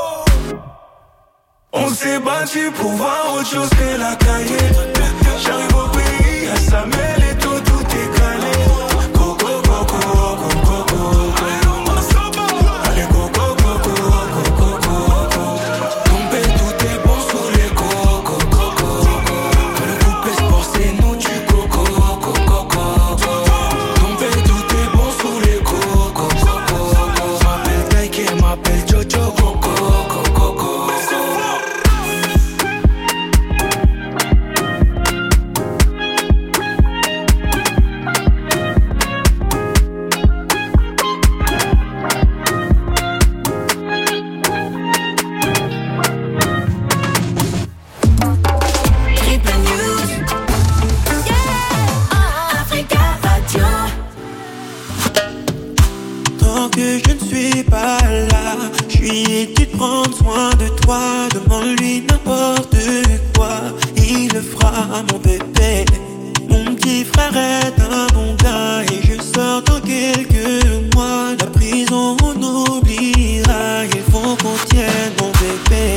B: On s'est battu pour voir autre chose que la cahier. J'arrive au pays, à Samel et toi tout est calé. Coco, coco, coco, coco. Allez, coco, coco, coco, coco. Tomber, tout est bon sous les coco, coco. Dans le coupé sport, c'est nous du coco, coco, coco. Tomber, tout est bon sous les coco, coco. M'appelle Taiki, m'appelle Jojo, coco, coco, coco.
F: que je ne suis pas là. Je lui ai dit de prendre soin de toi. Demande-lui n'importe quoi, il le fera, mon bébé. Mon petit frère est un bon gars et je sors dans quelques mois. La prison on oubliera, il faut qu'on tienne, mon bébé.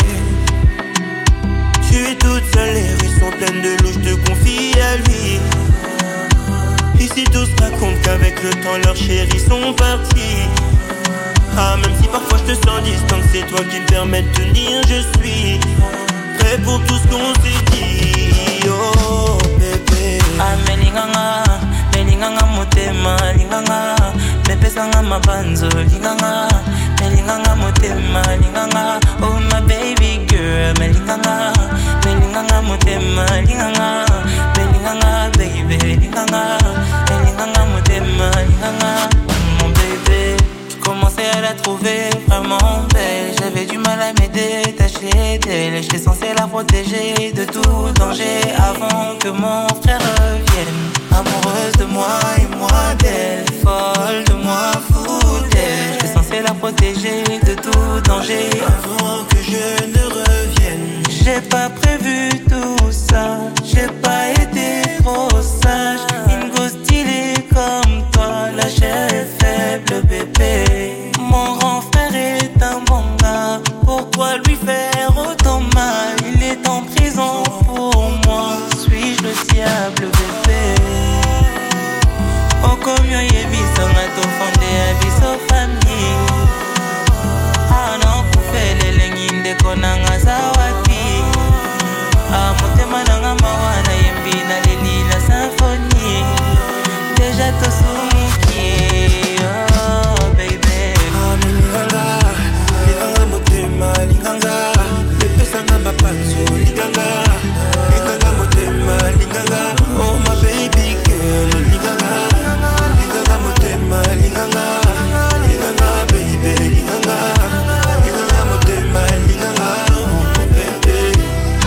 F: Je suis toute seule, les rues sont pleines de loups, je te confie à lui. Ici tous racontent qu'avec le temps leurs chéris sont partis. Ah, même si parfois je te sens distant, c'est toi qui me permets de tenir. Je suis prêt pour tout ce qu'on s'est dit. Oh bébé.
U: Ah me linganga motema linganga mepesanga mabanzo linganga me linganga motema linganga. Oh my baby girl me linganga motema linganga me linganga baby linganga me linganga motema linganga. Mon bébé, je commençais à la trouver vraiment belle. J'avais du mal à me détacher d'elle. J'étais censé la protéger de tout danger avant que mon frère revienne. Amoureuse de moi et moi d'elle, folle de moi, fou d'elle. J'étais censé la protéger de tout danger
F: avant que je ne revienne.
U: J'ai pas prévu tout ça, j'ai pas été trop sage. Une go stylée comme toi, la chair est faible bébé. Mon grand frère est un bon gars, pourquoi lui faire autant mal? Il est en prison pour moi, suis-je le diable bébé? Oh comme yo yebiso nga tofande abiso famille. Ah non kufele lenginde konanga zawaki. Ah motema nanga mawana yembi na leli la symphonie. Déjà to sumuki. Oh baby.
F: Ah linganga motema linganga. Lepesanga mapanzo linganga. Linganga motema linganga. Oh my baby girl linganga. Linganga, baby, linganga, linganga, motema, linganga, oh baby.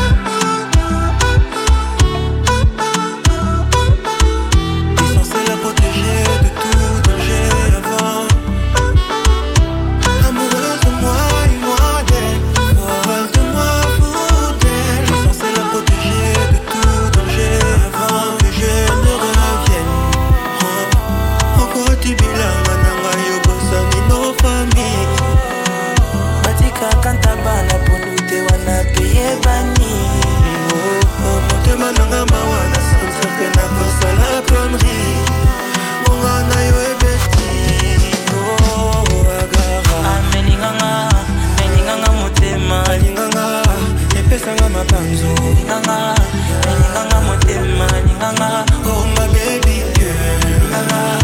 F: Il est censé la protéger de tout danger avant. Amoureuse de moi et moi d'elle, folle de moi, fou d'elle. Il est censé la protéger de tout danger avant que je ne revienne. Tu bilanga nanga yo bosani no famille.
U: Batika kantabana ponute wana peye bani.
F: Oh motema nanga mawana sansa pena kosa la connerie. Mongana yo ebeti. Oh agara.
U: Me linganga motema
F: linganga. Epesanga mapanzo
U: linganga. Me linganga motema linganga.
F: Oh my baby girl linganga.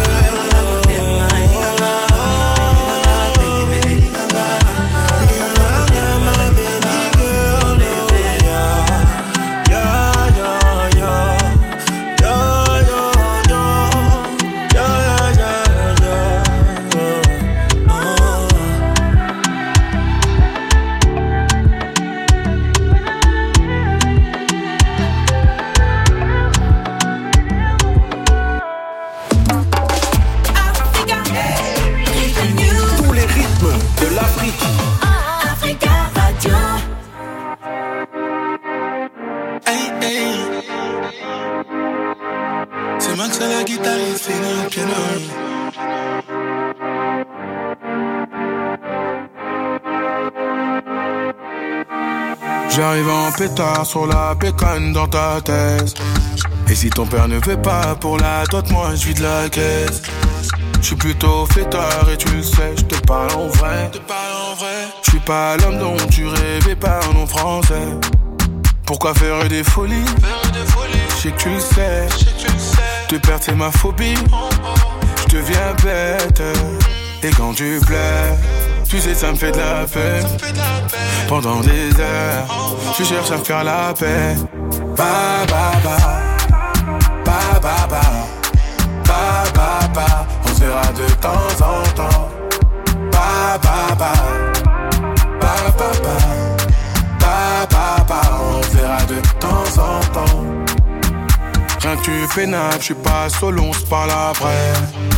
B: J'arrive en pétard sur la bécane dans ta thèse. Et si ton père ne veut pas pour la dot, moi je vis de la caisse. Je suis plutôt fêtard et tu le sais, je te parle en vrai. Je suis pas l'homme dont tu rêvais, parlons français. Pourquoi faire des folies? Je sais que tu le sais. Te perdre c'est ma phobie. Je deviens bête. Et quand tu plais, tu sais ça me fait de la peine. Pendant des heures, tu cherches à me faire la paix. Ba ba ba, ba ba ba, ba ba ba. On se verra de temps en temps. Ba ba ba, ba ba ba, ba ba ba. On se verra de temps en temps. Rien que tu pénates, je suis pas solo, on se parle après.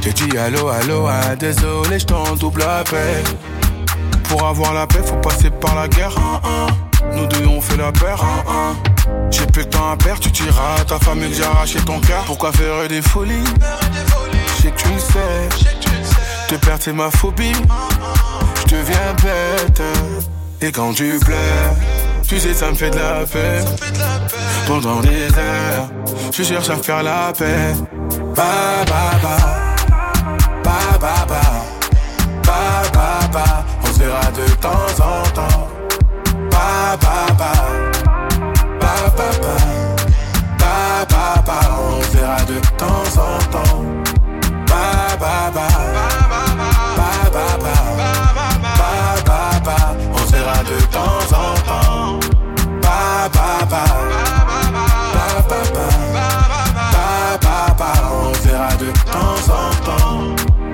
B: J'ai dit allô, allô, hein, désolé, j't'en double appel. Pour avoir la paix, faut passer par la guerre. Nous deux on fait la paire. J'ai plus le temps à perdre, tu diras à ta famille que j'ai arraché ton cœur. Pourquoi faire des folies? Je sais que tu le sais. Te perdre c'est ma phobie. Je deviens bête. Et quand tu pleures, tu sais ça me fait de la peine. Pendant des heures, je cherche à faire la paix. Ba ba ba, ba ba ba, ba ba ba. On se verra de temps en temps. Ba ba ba, ba ba ba, ba ba ba. On se verra de temps en temps. Ba ba ba, ba ba ba, ba ba ba. On se verra de temps en temps. Ba ba ba, ba ba ba, ba ba ba. On se verra de temps en temps.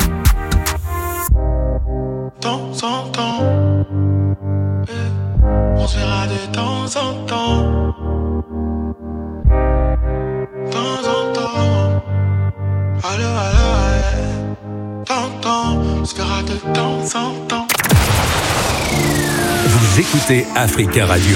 B: Temps en temps. On se verra de temps en temps. Temps en temps. Allô, allô, allô. Temps, on se verra de temps en temps.
D: Vous écoutez Africa Radio.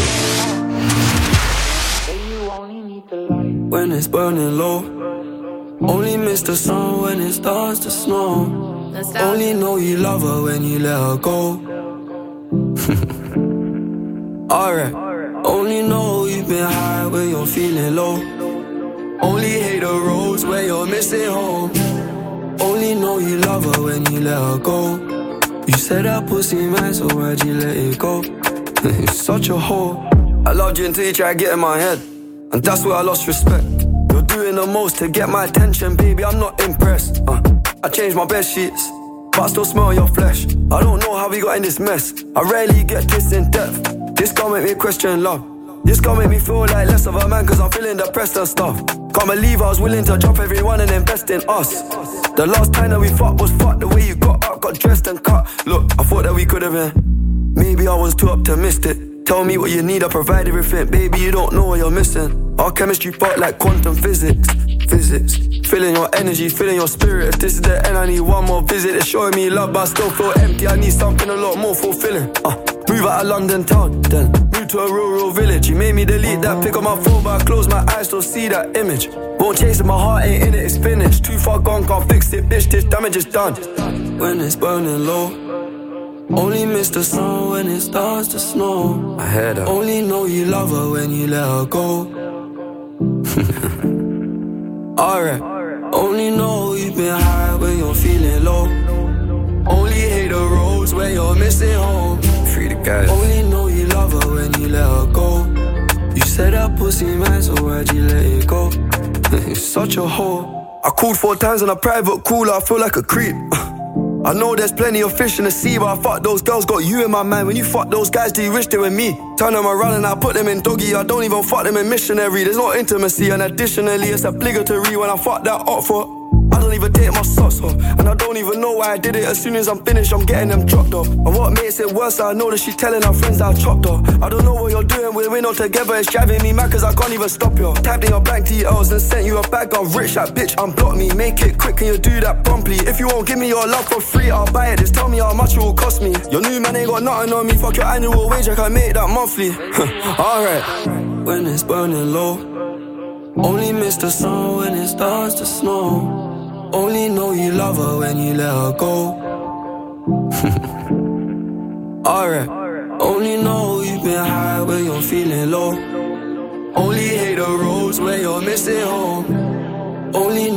U: When it's burning low, only miss the sun when it starts to snow. Only know you love her when you let her go. Alright, only know you've been high when you're feeling low. Only hate the roads where you're missing home. Only know you love her when you let her go. You said that pussy man, so why'd you let it go? You're such a hoe. I loved you until you tried to get in my head, and that's where I lost respect. You're doing the most to get my attention, baby, I'm not impressed. I changed my bed sheets, but I still smell your flesh. I don't know how we got in this mess. I rarely get this in depth. This gon' make me question love. This gon' make me feel like less of a man, cause I'm feeling depressed and stuff. Can't believe I was willing to drop everyone and invest in us. The last time that we fucked was fucked. The way you got up, got dressed and cut. Look, I thought that we could've been. Maybe I was too optimistic. Tell me what you need, I provide everything. Baby, you don't know what you're missing. Our chemistry felt like quantum physics. Feeling your energy, feeling your spirit. If this is the end, I need one more visit. It's showing me love, but I still feel empty. I need something a lot more fulfilling. Move out of London town, then move to a rural village. You made me delete that pic on my phone, but I close my eyes, still see that image. Won't chase it, my heart ain't in it, it's finished. Too far gone, can't fix it, bitch, this damage is done. When it's burning low, only miss the sun when it starts to snow. I heard her. Only know you love her when you let her go. Alright, only know you've been high when you're feeling low. Only hate the roads where you're missing home. Free the guys. Only know you love her when you let her go. You said that pussy man, so why'd you let it go? You're such a hoe. I called 4 times on a private cooler, I feel like a creep. I know there's plenty of fish in the sea, but I fuck those girls, got you in my mind. When you fuck those guys, do you wish they were me? Turn them around and I put them in doggy. I don't even fuck them in missionary. There's no intimacy, and additionally it's obligatory when I fuck that up for. I don't even date my socks off, and I don't even know why I did it. As soon as I'm finished, I'm getting them dropped off. And what makes it worse, I know that she's telling her friends that I chopped off. I don't know what you're doing, we're not together. It's driving me mad cause I can't even stop you. Typed in your bank details and sent you a bag. I'm rich, that bitch, unblock me. Make it quick, can you do that promptly? If you won't give me your love for free, I'll buy it. Just tell me how much it will cost me. Your new man ain't got nothing on me. Fuck your annual wage, I can make that monthly. Alright. When it's burning low, only miss the sun when it starts to snow. Only know you love her when you let her go. Alright. Only know you've been high when you're feeling low. Only hate the roads where you're missing home. Only